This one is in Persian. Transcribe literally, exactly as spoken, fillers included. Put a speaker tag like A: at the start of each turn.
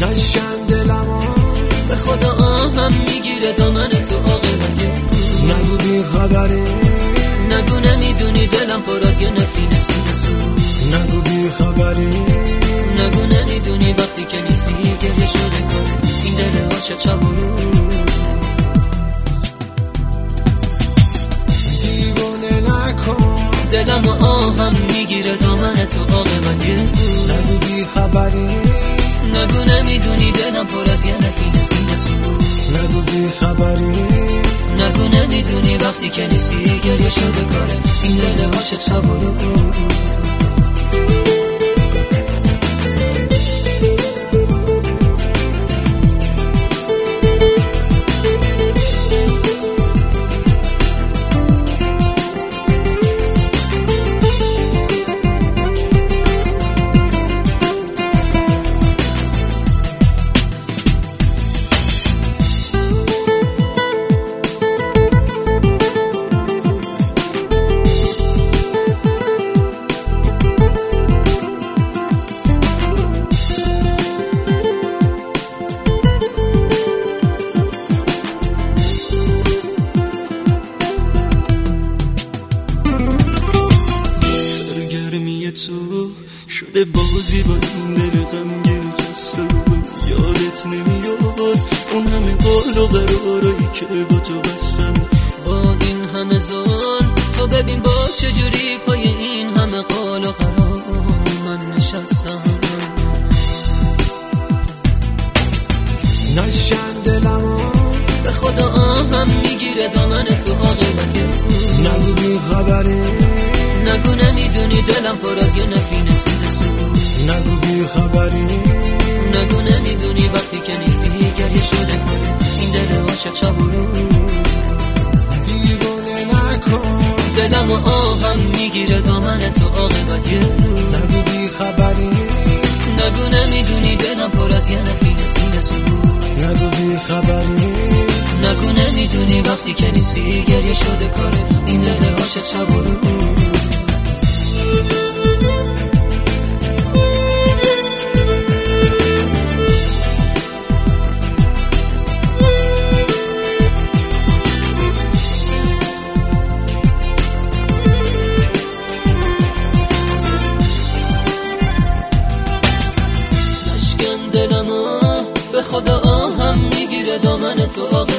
A: نشکن دلمو،
B: به خدا آهم میگیره دامن تو عاقبت.
A: نگو بی خبری،
B: نگو نمیدونی دلم پر از یه نفرین سینه سوز.
A: نگو بی خبری،
B: نگو نمیدونی وقتی که نیستی گریه شده کنه این دل عاشق شب و روز.
A: دیوونه نکن
B: دلم و آهم میگیره دامن تو عاقبت.
A: نگو بی خبری،
B: نگو نمیدونی دلم پر از یه نفرین سینه سوز.
A: نگو بی خبری،
B: نگو نمیدونی وقتی که نیستی گریه شده کاره این دل عاشق شب و روز.
C: تو شده بازی با این دل غمگین خسته بودم. یادت نمیاد اون همه قول و قرارایی که با تو بستم.
B: با این همه ظلم تو ببین باز چجوری پای این همه قول و قرار من نشستم.
A: نشکن دلمو،
B: به خدا آهم میگیره دامن تو عاقبت.
A: نگو بی خبری،
B: نگو نمیدونی دلم پر از یه نفرین سینه سوز.
A: نگو بی خبری،
B: نگو نمیدونی وقتی که نیستی گریه شده کنه این دل عاشق شب و روز.
A: دیوونه نکن
B: دلم و آهم میگیره دامن تو عاقبت.
A: نگو بی خبری،
B: نگو نمیدونی دلم پر از یه نفرین سینه سوز.
A: نگو بی خبری،
B: نگو نمیدونی وقتی که نیستی گریه شده کاره این دل عاشق شب و روز. نشکن دلمو، به خدا آهم میگیره دامن تو عاقبت.